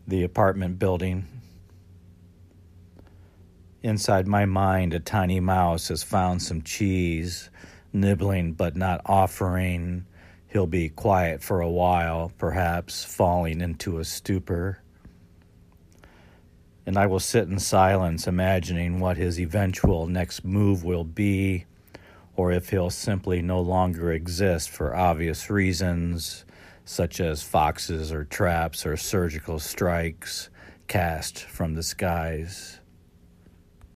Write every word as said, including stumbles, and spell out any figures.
the apartment building. Inside my mind, a tiny mouse has found some cheese, nibbling but not offering. He'll be quiet for a while, perhaps falling into a stupor. And I will sit in silence, imagining what his eventual next move will be, or if he'll simply no longer exist for obvious reasons, such as foxes or traps or surgical strikes cast from the skies.